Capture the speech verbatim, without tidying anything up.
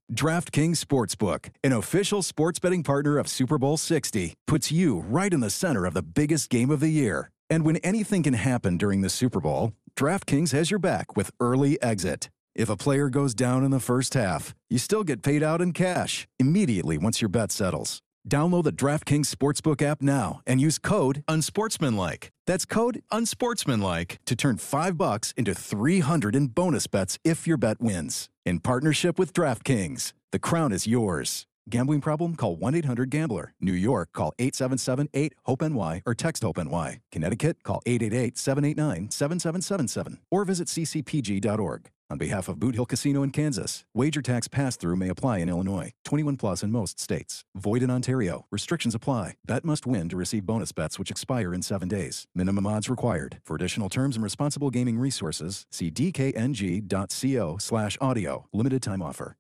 DraftKings Sportsbook, an official sports betting partner of Super Bowl sixty, puts you right in the center of the biggest game of the year. And when anything can happen during the Super Bowl, DraftKings has your back with early exit. If a player goes down in the first half, you still get paid out in cash immediately once your bet settles. Download the DraftKings Sportsbook app now and use code UNSPORTSMANLIKE. That's code UNSPORTSMANLIKE to turn five bucks into three hundred in bonus bets if your bet wins. In partnership with DraftKings, the crown is yours. Gambling problem? Call one eight hundred gambler. New York, call eight seven seven eight hope N Y or text HOPE-NY. Connecticut, call eight eight eight seven eight nine seven seven seven seven or visit c c p g dot org. On behalf of Boot Hill Casino in Kansas, wager tax pass-through may apply in Illinois. twenty-one plus in most states. Void in Ontario. Restrictions apply. Bet must win to receive bonus bets which expire in seven days. Minimum odds required. For additional terms and responsible gaming resources, see d k n g dot co slash audio. Limited time offer.